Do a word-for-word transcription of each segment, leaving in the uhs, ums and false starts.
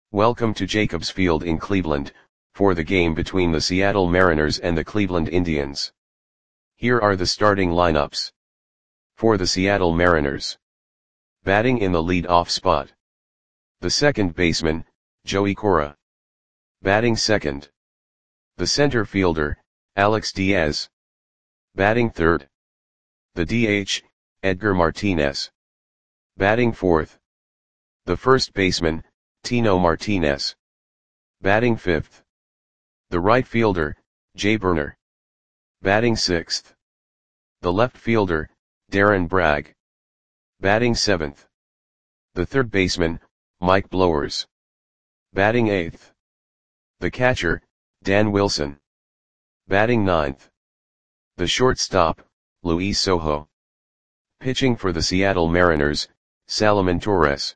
Welcome to Jacobs Field in Cleveland, for the game between the Seattle Mariners and the Cleveland Indians. Here are the starting lineups. For the Seattle Mariners. Batting in the lead-off spot. The second baseman, Joey Cora. Batting second. The center fielder, Alex Diaz. Batting third. The D H, Edgar Martinez. Batting fourth. The first baseman, Tino Martinez. Batting fifth. The right fielder, Jay Burner. Batting sixth. The left fielder, Darren Bragg. Batting seventh. The third baseman, Mike Blowers. Batting eighth. The catcher, Dan Wilson. Batting ninth. The shortstop, Luis Sojo. Pitching for the Seattle Mariners, Salomon Torres.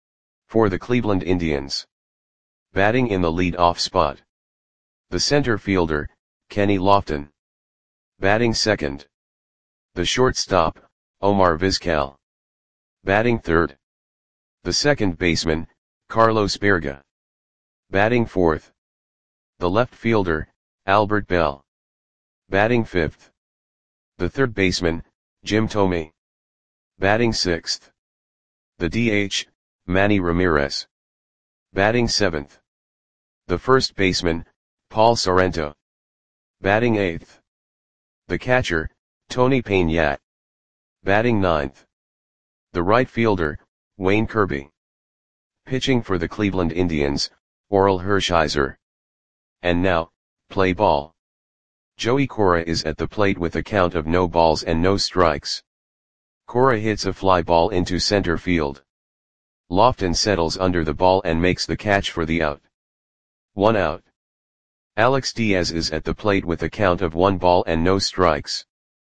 For the Cleveland Indians. Batting in the lead-off spot. The center fielder, Kenny Lofton. Batting second. The shortstop, Omar Vizquel. Batting third. The second baseman, Carlos Berga. Batting fourth. The left fielder, Albert Bell. Batting fifth. The third baseman, Jim Thome. Batting sixth. The D H, Manny Ramirez. Batting seventh. The first baseman, Paul Sorrento. Batting eighth. The catcher, Tony Peña. Batting ninth. The right fielder, Wayne Kirby. Pitching for the Cleveland Indians, Orel Hershiser. And now, play ball. Joey Cora is at the plate with a count of no balls and no strikes. Cora hits a fly ball into center field. Lofton settles under the ball and makes the catch for the out. One out. Alex Diaz is at the plate with a count of one ball and no strikes.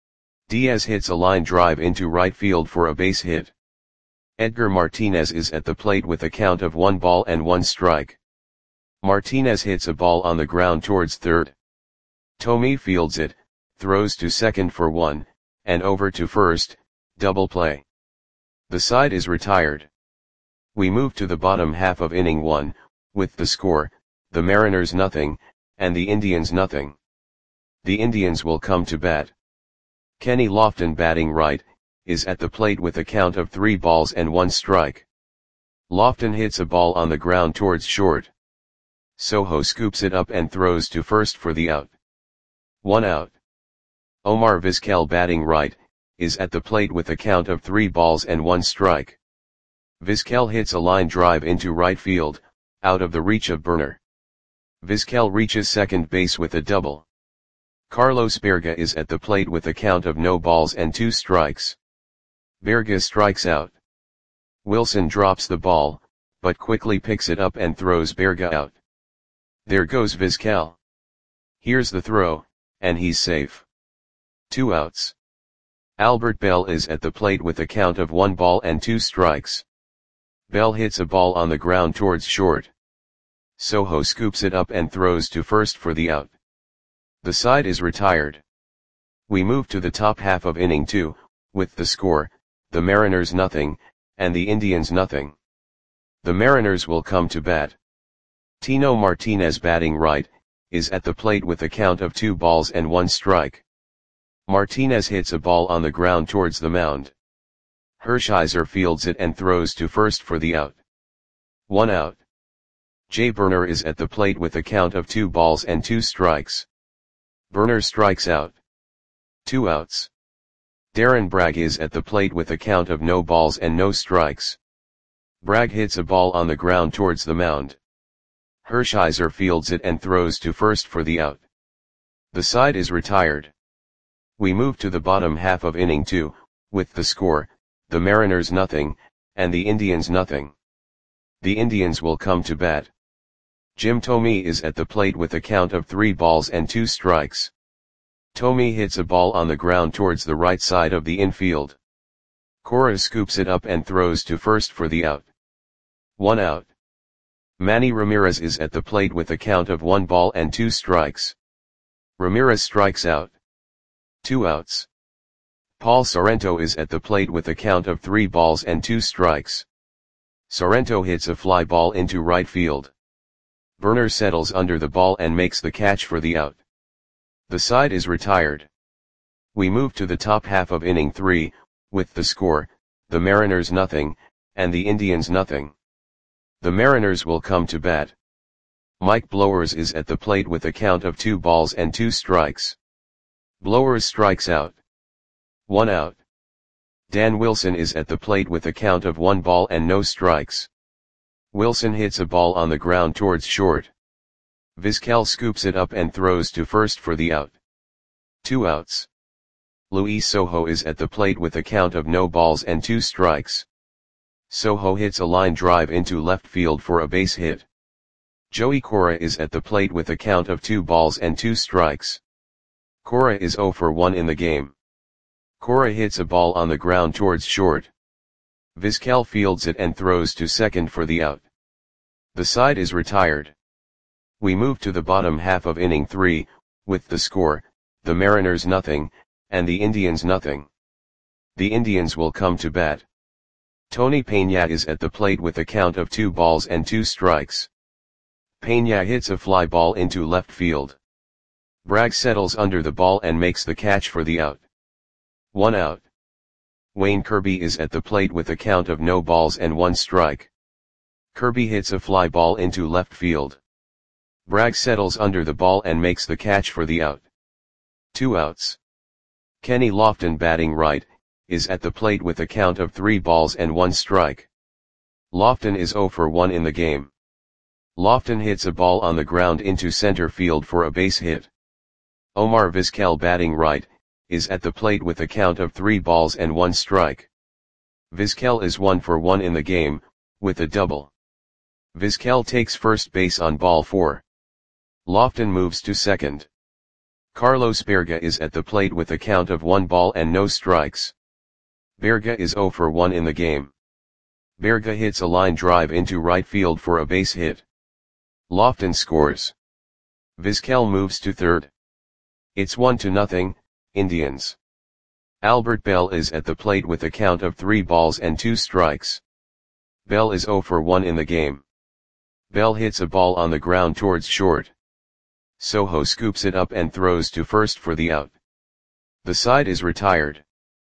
Diaz hits a line drive into right field for a base hit. Edgar Martinez is at the plate with a count of one ball and one strike. Martinez hits a ball on the ground towards third. Thome fields it, throws to second for one, and over to first, double play. The side is retired. We move to the bottom half of inning one, with the score, the Mariners nothing, and the Indians nothing. The Indians will come to bat. Kenny Lofton, batting right, is at the plate with a count of three balls and one strike. Lofton hits a ball on the ground towards short. Sojo scoops it up and throws to first for the out. One out. Omar Vizquel, batting right, is at the plate with a count of three balls and one strike. Vizquel hits a line drive into right field, out of the reach of Burner. Vizquel reaches second base with a double. Carlos Berga is at the plate with a count of no balls and two strikes. Berga strikes out. Wilson drops the ball, but quickly picks it up and throws Berga out. There goes Vizquel. Here's the throw, and he's safe. Two outs. Albert Bell is at the plate with a count of one ball and two strikes. Bell hits a ball on the ground towards short. Sojo scoops it up and throws to first for the out. The side is retired. We move to the top half of inning two, with the score, the Mariners nothing, and the Indians nothing. The Mariners will come to bat. Tino Martinez, batting right, is at the plate with a count of two balls and one strike. Martinez hits a ball on the ground towards the mound. Hershiser fields it and throws to first for the out. One out. Jay Burner is at the plate with a count of two balls and two strikes. Burner strikes out. Two outs. Darren Bragg is at the plate with a count of no balls and no strikes. Bragg hits a ball on the ground towards the mound. Hershiser fields it and throws to first for the out. The side is retired. We move to the bottom half of inning two, with the score, the Mariners nothing, and the Indians nothing. The Indians will come to bat. Jim Thome is at the plate with a count of three balls and two strikes. Thome hits a ball on the ground towards the right side of the infield. Cora scoops it up and throws to first for the out. One out. Manny Ramirez is at the plate with a count of one ball and two strikes. Ramirez strikes out. Two outs. Paul Sorrento is at the plate with a count of three balls and two strikes. Sorrento hits a fly ball into right field. Burner settles under the ball and makes the catch for the out. The side is retired. We move to the top half of inning three, with the score, the Mariners nothing, and the Indians nothing. The Mariners will come to bat. Mike Blowers is at the plate with a count of two balls and two strikes. Blowers strikes out. One out. Dan Wilson is at the plate with a count of one ball and no strikes. Wilson hits a ball on the ground towards short. Vizquel scoops it up and throws to first for the out. Two outs. Luis Sojo is at the plate with a count of no balls and two strikes. Sojo hits a line drive into left field for a base hit. Joey Cora is at the plate with a count of two balls and two strikes. Cora is oh for one in the game. Cora hits a ball on the ground towards short. Vizquel fields it and throws to second for the out. The side is retired. We move to the bottom half of inning three, with the score, the Mariners nothing, and the Indians nothing. The Indians will come to bat. Tony Peña is at the plate with a count of two balls and two strikes. Peña hits a fly ball into left field. Bragg settles under the ball and makes the catch for the out. One out. Wayne Kirby is at the plate with a count of no balls and one strike. Kirby hits a fly ball into left field. Bragg settles under the ball and makes the catch for the out. Two outs. Kenny Lofton, batting right, is at the plate with a count of three balls and one strike. Lofton is oh for one in the game. Lofton hits a ball on the ground into center field for a base hit. Omar Vizquel, batting right, is at the plate with a count of three balls and one strike. Vizquel is one for one in the game, with a double. Vizquel takes first base on ball four. Lofton moves to second. Carlos Berga is at the plate with a count of one ball and no strikes. Berga is oh for one in the game. Berga hits a line drive into right field for a base hit. Lofton scores. Vizquel moves to third. It's one to nothing, Indians. Albert Bell is at the plate with a count of three balls and two strikes. Bell is oh for one in the game. Bell hits a ball on the ground towards short. Sojo scoops it up and throws to first for the out. The side is retired.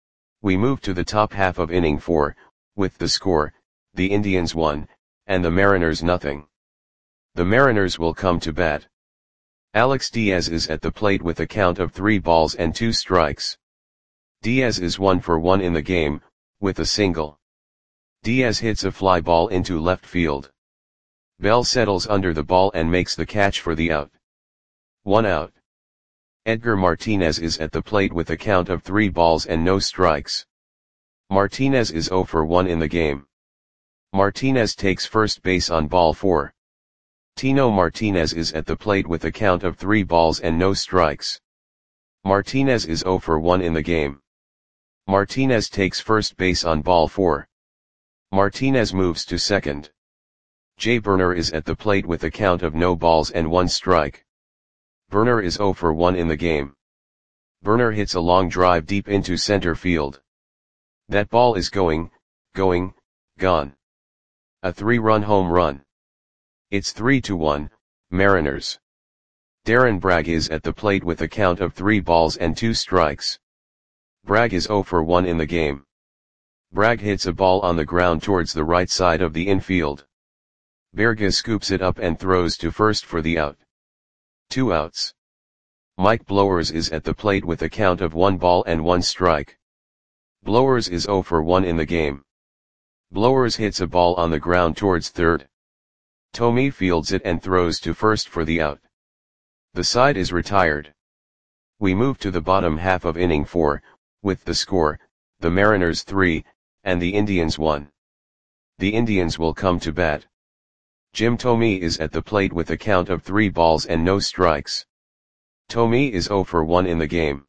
We move to the top half of inning four, with the score, the Indians one, and the Mariners nothing. The Mariners will come to bat. Alex Diaz is at the plate with a count of three balls and two strikes. Diaz is one for one in the game, with a single. Diaz hits a fly ball into left field. Bell settles under the ball and makes the catch for the out. One out. Edgar Martinez is at the plate with a count of three balls and no strikes. Martinez is oh for one in the game. Martinez takes first base on ball four. Tino Martinez is at the plate with a count of three balls and no strikes. Martinez is oh for one in the game. Martinez takes first base on ball four. Martinez moves to second. Jay Burner is at the plate with a count of no balls and one strike. Burner is oh for one in the game. Burner hits a long drive deep into center field. That ball is going, going, gone. A three-run home run. It's three to one, Mariners. Darren Bragg is at the plate with a count of three balls and two strikes. Bragg is oh for one in the game. Bragg hits a ball on the ground towards the right side of the infield. Berga scoops it up and throws to first for the out. Two outs. Mike Blowers is at the plate with a count of one ball and one strike. Blowers is oh for one in the game. Blowers hits a ball on the ground towards third. Tommy fields it and throws to first for the out. The side is retired. We move to the bottom half of inning four, with the score, the Mariners three, and the Indians one. The Indians will come to bat. Jim Thome is at the plate with a count of three balls and no strikes. Thome is oh for one in the game.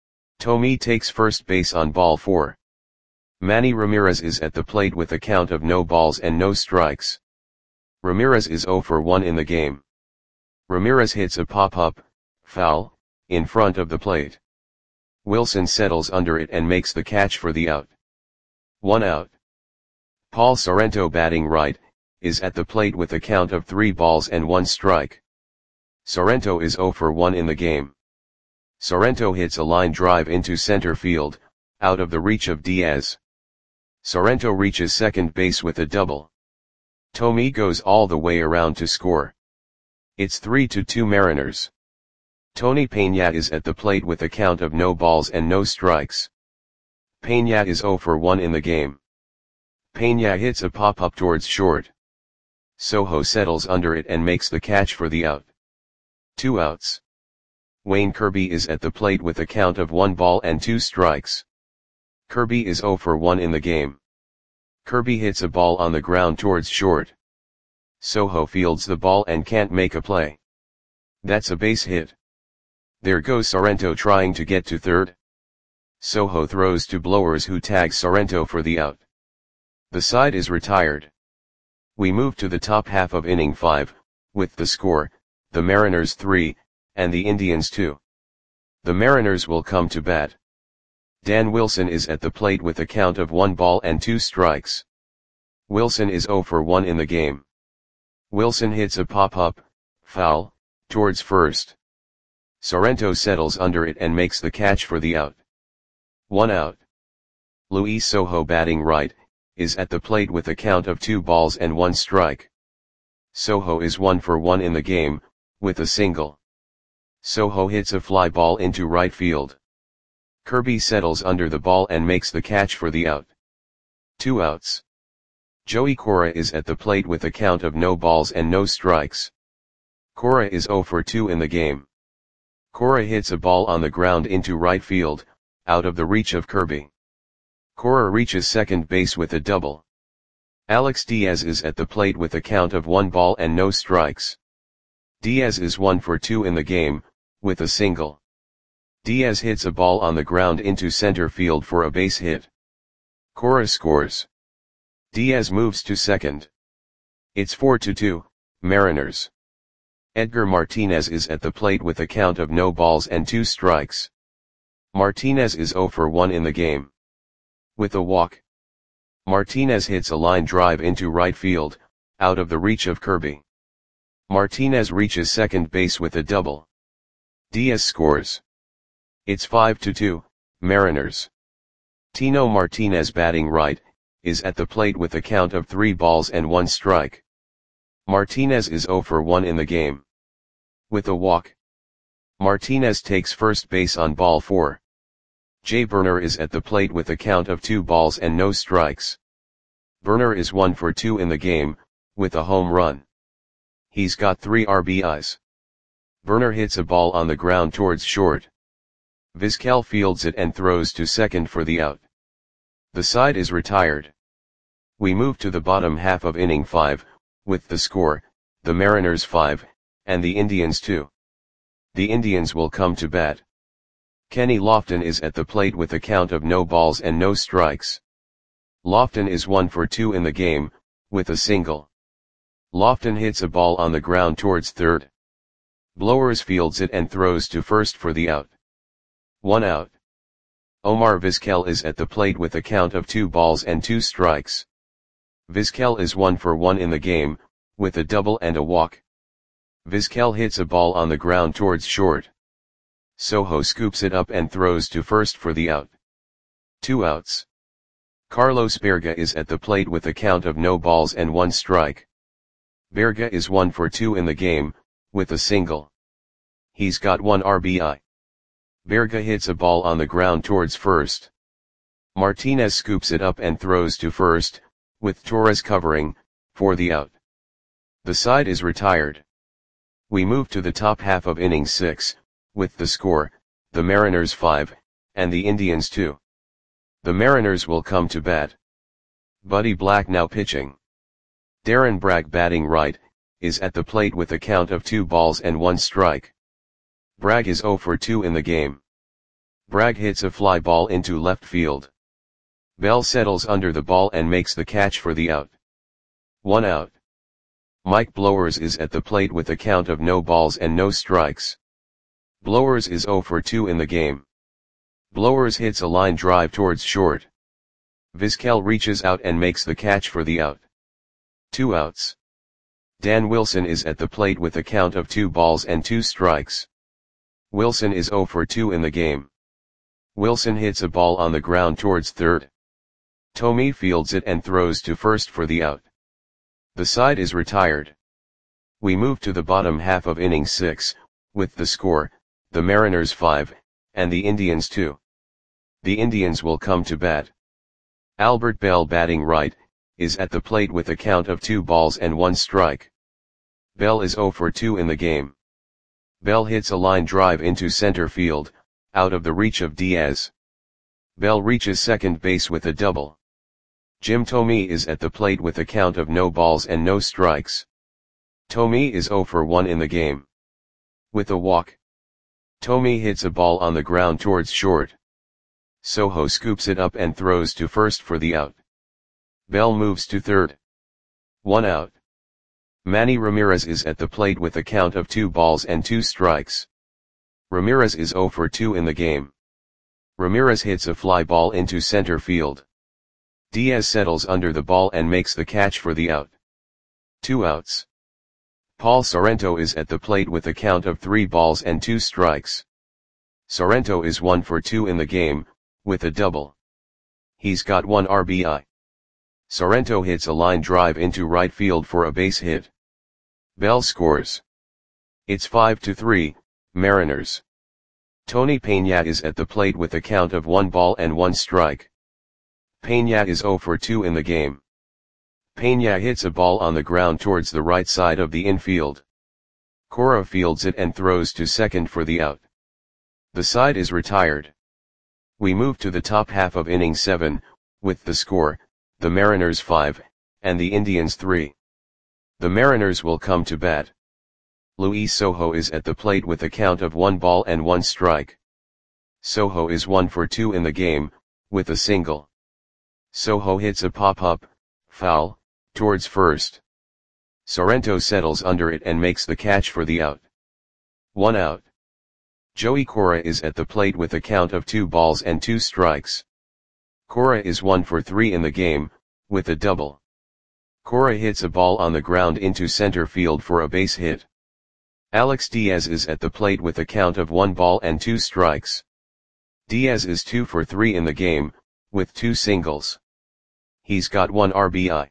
Thome takes first base on ball four. Manny Ramirez is at the plate with a count of no balls and no strikes. Ramirez is oh for one in the game. Ramirez hits a pop-up, foul, in front of the plate. Wilson settles under it and makes the catch for the out. One out. Paul Sorrento, batting right, is at the plate with a count of three balls and one strike. Sorrento is zero for one in the game. Sorrento hits a line drive into center field, out of the reach of Diaz. Sorrento reaches second base with a double. Thome goes all the way around to score. It's three to two Mariners. Tony Peña is at the plate with a count of no balls and no strikes. Peña is zero for one in the game. Peña hits a pop-up towards short. Sojo settles under it and makes the catch for the out. Two outs. Wayne Kirby is at the plate with a count of one ball and two strikes. Kirby is zero for one in the game. Kirby hits a ball on the ground towards short. Sojo fields the ball and can't make a play. That's a base hit. There goes Sorrento trying to get to third. Sojo throws to Blowers, who tags Sorrento for the out. The side is retired. We move to the top half of inning five, with the score, the Mariners three, and the Indians two. The Mariners will come to bat. Dan Wilson is at the plate with a count of one ball and two strikes. Wilson is zero for one in the game. Wilson hits a pop-up, foul, towards first. Sorrento settles under it and makes the catch for the out. One out. Luis Sojo, batting right, is at the plate with a count of two balls and one strike. Sojo is one for one in the game, with a single. Sojo hits a fly ball into right field. Kirby settles under the ball and makes the catch for the out. Two outs. Joey Cora is at the plate with a count of no balls and no strikes. Cora is zero for two in the game. Cora hits a ball on the ground into right field, out of the reach of Kirby. Cora reaches second base with a double. Alex Diaz is at the plate with a count of one ball and no strikes. Diaz is one for two in the game, with a single. Diaz hits a ball on the ground into center field for a base hit. Cora scores. Diaz moves to second. It's four to two, Mariners. Edgar Martinez is at the plate with a count of no balls and two strikes. Martinez is zero for one in the game. With a walk. Martinez hits a line drive into right field, out of the reach of Kirby. Martinez reaches second base with a double. Diaz scores. It's five to two, Mariners. Tino Martinez, batting right, is at the plate with a count of three balls and one strike. Martinez is zero for one in the game. With a walk. Martinez takes first base on ball four. Jay Burner is at the plate with a count of two balls and no strikes. Burner is one for two in the game, with a home run. He's got three R B Is. Burner hits a ball on the ground towards short. Vizquel fields it and throws to second for the out. The side is retired. We move to the bottom half of inning five, with the score, the Mariners five, and the Indians two. The Indians will come to bat. Kenny Lofton is at the plate with a count of no balls and no strikes. Lofton is one for two in the game, with a single. Lofton hits a ball on the ground towards third. Blowers fields it and throws to first for the out. One out. Omar Vizquel is at the plate with a count of two balls and two strikes. Vizquel is one for one in the game, with a double and a walk. Vizquel hits a ball on the ground towards short. Sojo scoops it up and throws to first for the out. Two outs. Carlos Berga is at the plate with a count of no balls and one strike. Berga is one for two in the game, with a single. He's got one R B I. Berga hits a ball on the ground towards first. Martinez scoops it up and throws to first, with Torres covering, for the out. The side is retired. We move to the top half of inning six, with the score, the Mariners five, and the Indians two. The Mariners will come to bat. Buddy Black now pitching. Darren Bragg, batting right, is at the plate with a count of two balls and one strike. Bragg is zero for two in the game. Bragg hits a fly ball into left field. Bell settles under the ball and makes the catch for the out. One out. Mike Blowers is at the plate with a count of no balls and no strikes. Blowers is zero for two in the game. Blowers hits a line drive towards short. Vizquel reaches out and makes the catch for the out. Two outs. Dan Wilson is at the plate with a count of two balls and two strikes. Wilson is oh for two in the game. Wilson hits a ball on the ground towards third. Thome fields it and throws to first for the out. The side is retired. We move to the bottom half of inning six, with the score, the Mariners five, and the Indians two. The Indians will come to bat. Albert Belle, batting right, is at the plate with a count of two balls and one strike. Belle is oh for two in the game. Belle hits a line drive into center field, out of the reach of Diaz. Belle reaches second base with a double. Jim Thome is at the plate with a count of no balls and no strikes. Thome is oh for one in the game. With a walk. Thome hits a ball on the ground towards short. Soho scoops it up and throws to first for the out. Belle moves to third. One out. Manny Ramirez is at the plate with a count of two balls and two strikes. Ramirez is oh for two in the game. Ramirez hits a fly ball into center field. Diaz settles under the ball and makes the catch for the out. Two outs. Paul Sorrento is at the plate with a count of three balls and two strikes. Sorrento is one for two in the game, with a double. He's got one R B I. Sorrento hits a line drive into right field for a base hit. Belle scores. It's five to three, Mariners. Tony Peña is at the plate with a count of one ball and one strike. Peña is oh for two in the game. Peña hits a ball on the ground towards the right side of the infield. Cora fields it and throws to second for the out. The side is retired. We move to the top half of inning seven, with the score, the Mariners five, and the Indians three. The Mariners will come to bat. Luis Sojo is at the plate with a count of one ball and one strike. Sojo is one for two in the game, with a single. Sojo hits a pop-up, foul, towards first. Sorrento settles under it and makes the catch for the out. One out. Joey Cora is at the plate with a count of two balls and two strikes. Cora is one for three in the game, with a double. Cora hits a ball on the ground into center field for a base hit. Alex Diaz is at the plate with a count of one ball and two strikes. Diaz is two for three in the game, with two singles. He's got one R B I.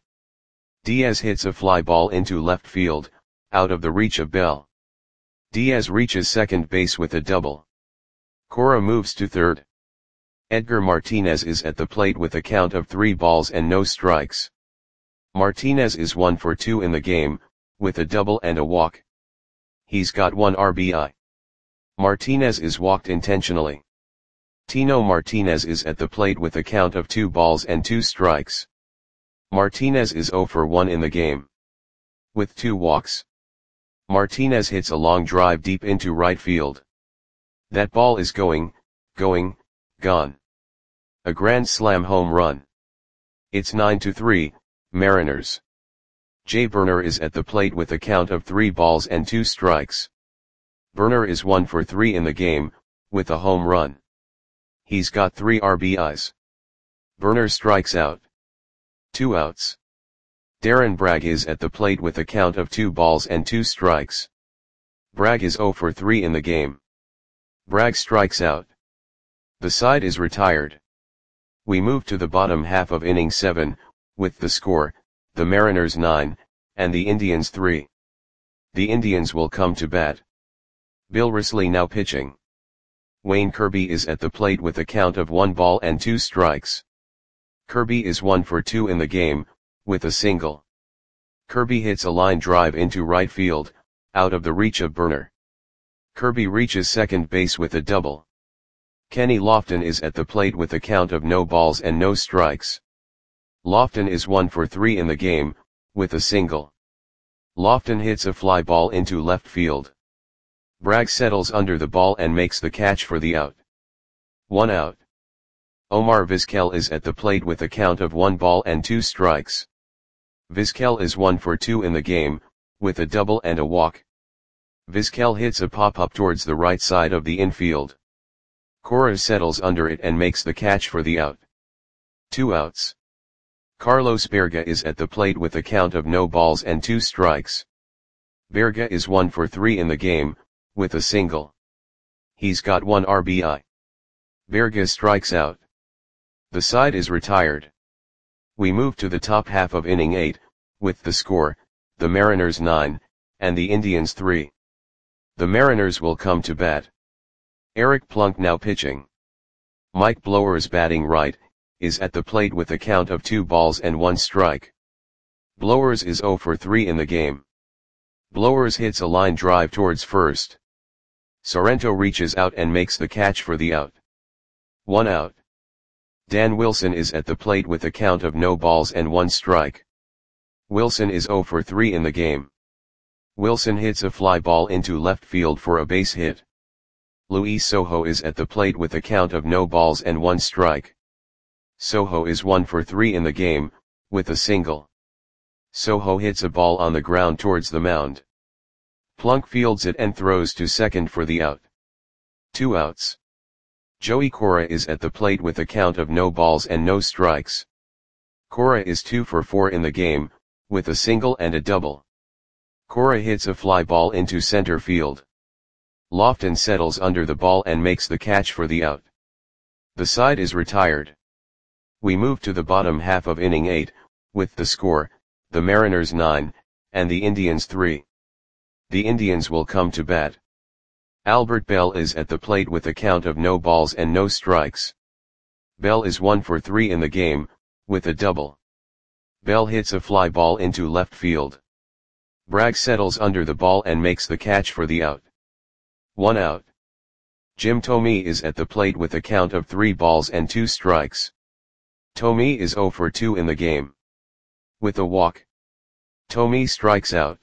Diaz hits a fly ball into left field, out of the reach of Belle. Diaz reaches second base with a double. Cora moves to third. Edgar Martinez is at the plate with a count of three balls and no strikes. Martinez is one for two in the game, with a double and a walk. He's got one R B I. Martinez is walked intentionally. Tino Martinez is at the plate with a count of two balls and two strikes. Martinez is oh for one in the game. With two walks. Martinez hits a long drive deep into right field. That ball is going, going, gone. A grand slam home run. It's nine to three, Mariners. Jay Burner is at the plate with a count of three balls and two strikes. Burner is one for three in the game, with a home run. He's got three R B Is. Burner strikes out. Two outs. Darren Bragg is at the plate with a count of two balls and two strikes. Bragg is oh for three in the game. Bragg strikes out. The side is retired. We move to the bottom half of inning seven, with the score, the Mariners nine, and the Indians three. The Indians will come to bat. Bill Risley now pitching. Wayne Kirby is at the plate with a count of one ball and two strikes. Kirby is one for two in the game, with a single. Kirby hits a line drive into right field, out of the reach of Burner. Kirby reaches second base with a double. Kenny Lofton is at the plate with a count of no balls and no strikes. Lofton is one for three in the game, with a single. Lofton hits a fly ball into left field. Bragg settles under the ball and makes the catch for the out. One out. Omar Vizquel is at the plate with a count of one ball and two strikes. Vizquel is one for two in the game, with a double and a walk. Vizquel hits a pop-up towards the right side of the infield. Cora settles under it and makes the catch for the out. Two outs. Carlos Berga is at the plate with a count of no balls and two strikes. Berga is one for three in the game, with a single. He's got one R B I. Berga strikes out. The side is retired. We move to the top half of inning eight, with the score, the Mariners nine, and the Indians three. The Mariners will come to bat. Eric Plunk now pitching. Mike Blowers batting right, is at the plate with a count of two balls and one strike. Blowers is zero for three in the game. Blowers hits a line drive towards first. Sorrento reaches out and makes the catch for the out. One out. Dan Wilson is at the plate with a count of no balls and one strike. Wilson is zero for three in the game. Wilson hits a fly ball into left field for a base hit. Luis Sojo is at the plate with a count of no balls and one strike. Sojo is one for three in the game, with a single. Sojo hits a ball on the ground towards the mound. Plunk fields it and throws to second for the out. Two outs. Joey Cora is at the plate with a count of no balls and no strikes. Cora is two for four in the game, with a single and a double. Cora hits a fly ball into center field. Lofton settles under the ball and makes the catch for the out. The side is retired. We move to the bottom half of inning eight, with the score, the Mariners nine, and the Indians three. The Indians will come to bat. Albert Bell is at the plate with a count of no balls and no strikes. Bell is one for three in the game, with a double. Bell hits a fly ball into left field. Bragg settles under the ball and makes the catch for the out. One out. Jim Thome is at the plate with a count of three balls and two strikes. Thome is zero for two in the game. With a walk. Thome strikes out.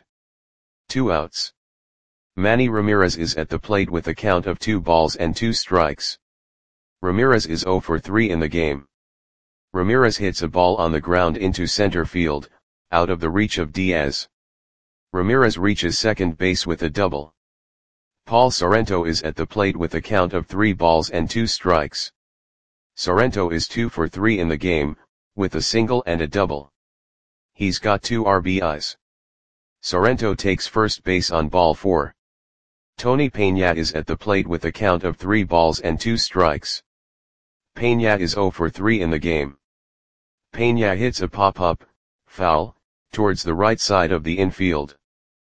Two outs. Manny Ramirez is at the plate with a count of two balls and two strikes. Ramirez is zero for three in the game. Ramirez hits a ball on the ground into center field, out of the reach of Diaz. Ramirez reaches second base with a double. Paul Sorrento is at the plate with a count of three balls and two strikes. Sorrento is two for three in the game, with a single and a double. He's got two R B Is. Sorrento takes first base on ball four. Tony Peña is at the plate with a count of three balls and two strikes. Peña is zero for three in the game. Peña hits a pop-up, foul, towards the right side of the infield.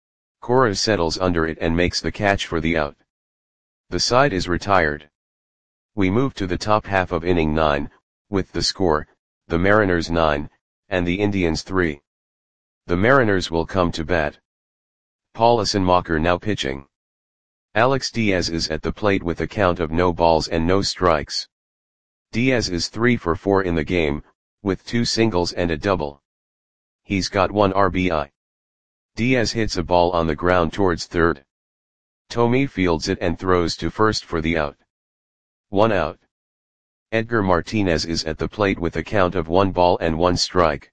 Cora settles under it and makes the catch for the out. The side is retired. We move to the top half of inning nine, with the score, the Mariners nine, and the Indians three. The Mariners will come to bat. Paul Assenmacher now pitching. Alex Diaz is at the plate with a count of no balls and no strikes. Diaz is three for four in the game, with two singles and a double. He's got one R B I. Diaz hits a ball on the ground towards third. Thome fields it and throws to first for the out. One out. Edgar Martinez is at the plate with a count of one ball and one strike.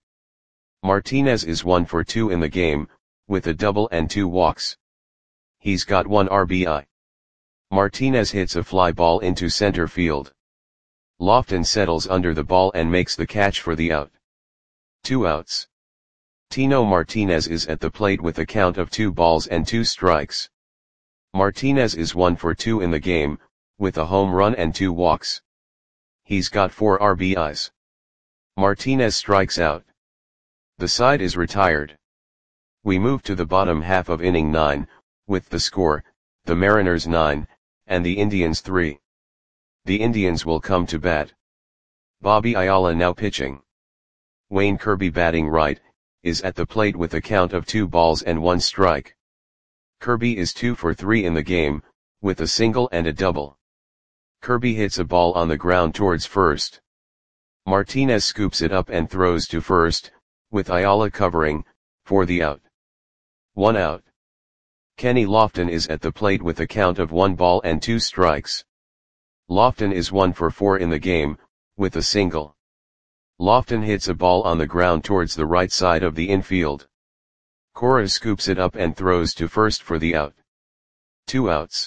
Martinez is one for two in the game, with a double and two walks. He's got one R B I. Martinez hits a fly ball into center field. Lofton settles under the ball and makes the catch for the out. Two outs. Tino Martinez is at the plate with a count of two balls and two strikes. Martinez is one for two in the game, with a home run and two walks. He's got four R B Is. Martinez strikes out. The side is retired. We move to the bottom half of inning nine, with the score, the Mariners nine, and the Indians three. The Indians will come to bat. Bobby Ayala now pitching. Wayne Kirby batting right, is at the plate with a count of two balls and one strike. Kirby is two for three in the game, with a single and a double. Kirby hits a ball on the ground towards first. Martinez scoops it up and throws to first, with Ayala covering, for the out. One out. Kenny Lofton is at the plate with a count of one ball and two strikes. Lofton is one for four in the game, with a single. Lofton hits a ball on the ground towards the right side of the infield. Cora scoops it up and throws to first for the out. Two outs.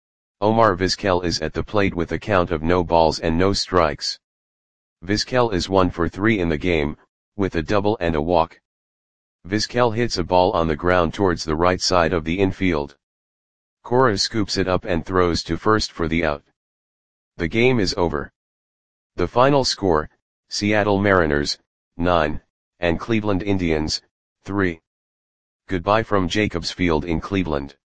Omar Vizquel is at the plate with a count of no balls and no strikes. Vizquel is one for three in the game, with a double and a walk. Vizquel hits a ball on the ground towards the right side of the infield. Cora scoops it up and throws to first for the out. The game is over. The final score, Seattle Mariners, nine, and Cleveland Indians, three. Goodbye from Jacobs Field in Cleveland.